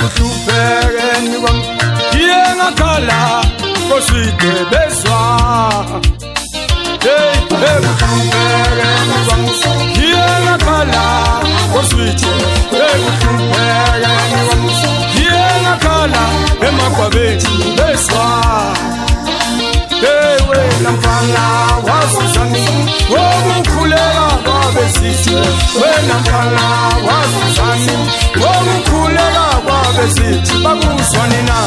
ekuhluphekeni kwami ngiye ngakhala koswide beswa ekuhluphekeni kwami ngiye ngakhala koswide ekuhluphekeni kwami ngiye ngakhala emagwabeni beswa wena mfana wasuzani wokukhuleka kwabesizwe wena mfana wasuzani wokukhuleka kwabesizwe bakuzwani na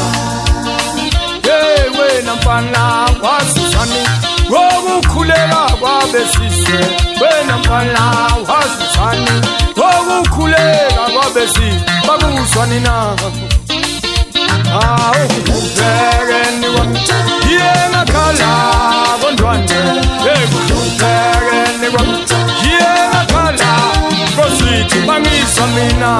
wena mfana wasuzani wokukhuleka kwabesizwe wena mfana wasuzani wokukhuleka kwabesizwe bakuzwani na ekuhluphekeni kwami ngiye ngakhala bondwane ekuhluphekeni kwami ngiye ngakhala koswidi bangizwa mina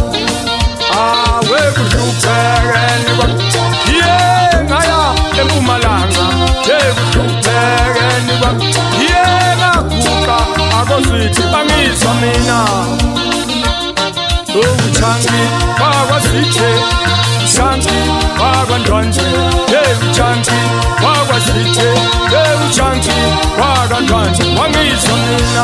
ekuhluphekeni kwami ngiye ngaya eMpumalanga ekuhluphekeni kwami ngiye ngaguqa akoswidi bangizwa mina uchangi wakwasithe uchangi wakwandwandwe uchangi wakwasithe uchangi wakwandwandwe wangizwa mina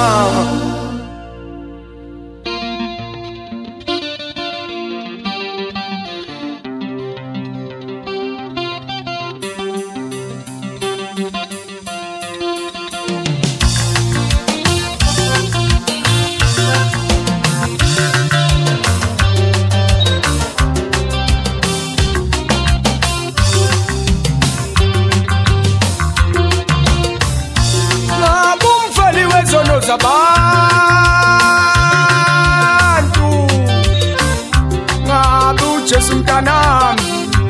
zabantu ngabe uJesu mntanami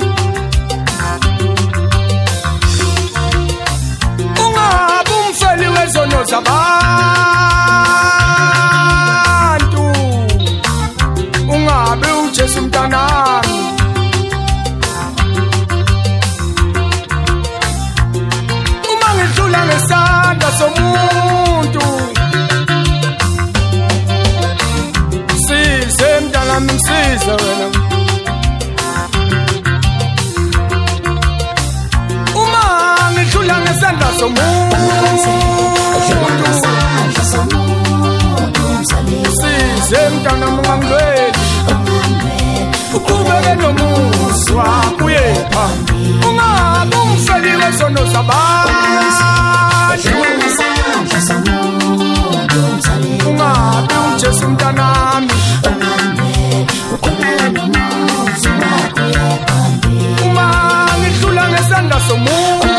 ungabe umfeli wezono zabantu ungabe uJesu mntanami uma ngidlula ngesandla somuntu msiza wena uma ngidlula ngesandla somuntu msize mntana ungangilweli uqhubeke nomusa uye phambili ungabe umfeli wezono zabantu ungabe uJesu mntanami uma ngidlula ngesandla somuntu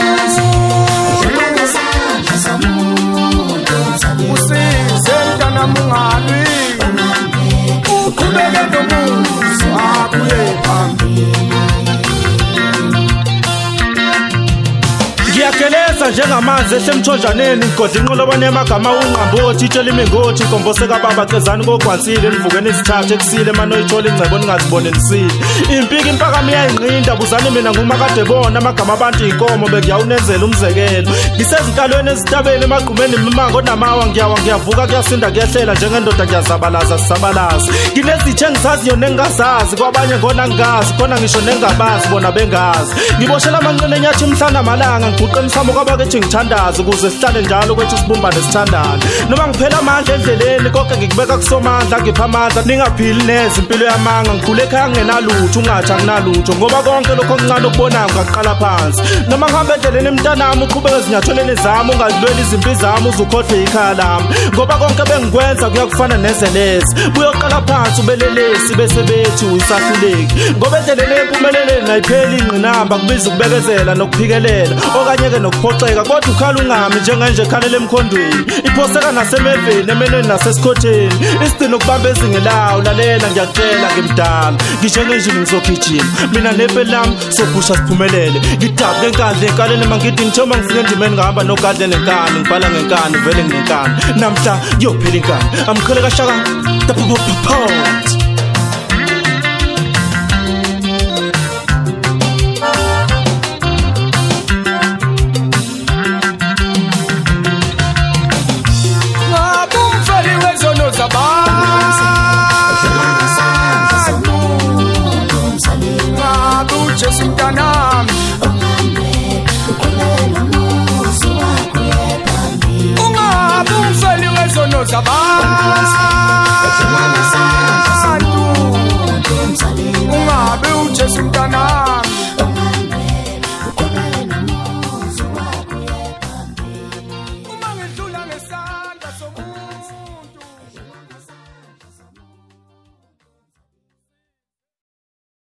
usize mntanami ungalwi uqhubeke nomusa uye phambili ngiyageleza njengamanzi esemthonjaneni ngigodla inqolobane yamagama unqambothi itshela imingothi inkomboseka baba kezani kogwansile nivukeni izithathe ekusile manje oyithola ingcebo ningazibone nisile impiki impakami yayinqinda buzani mina ngumakade bona amagama abantu inkomo bekuyawunenzela umzekelo ngisezinkalweni ezitabeni emagqumeni mimango namawa ngiyavuka kuyasinda kuyehlela njengendoda ngiyazabalaza sisabalaza nginezithe engisaziyo nengingazazi kwabanye ngona ngingazi khona ngisho nengabazi bona bengazi ngiboshela amanqine enyathi mhlana malanga ngiguqa emsamo kwabakethi ngithandaza ukuze sihlale njalo kwethu sibumbane sithandane noma ngiphela amandla endleleni konke ngikubeka kusomandla ngipha amandla ningaphili neze impilo yamanga ngikhule ekhaya nginalutho ungathi anginalutho ngoba konke lokho okuncane okubonayo ngaqala phansi noma ngihamba endleleni emntanami uqhubeke ezinyathelweni zami ungadlweli izimpi zami uzukhohlwe ikhaya lami ngoba konke bengikwenza kuyakufana nezelezi buyoqala phansi ubelelesi bese bethi uyisahluleki ngoba endleleni empumeleleni ayipheli ingqinamba kubiza ukubekezela nokuphikelela okanye-ke nokuphoxeka kodwa ukhala ungami njengenje ekhalela emkhondweni iphoseka nasemeveni emenweni nasesikhotheni isidini ukubamba ezingelawo lalela ngiyakutshela ngimdala ngishengenjini ngizogijima mina nepheli lami sophusha siphumelele ngidabuke enkandla enkaleni mangithi ngithoma ngifike endimeni ngihamba nogadle nenkani ngibhala ngenkani vele nginenkani namhla kuyophela inkani amqhele kashaka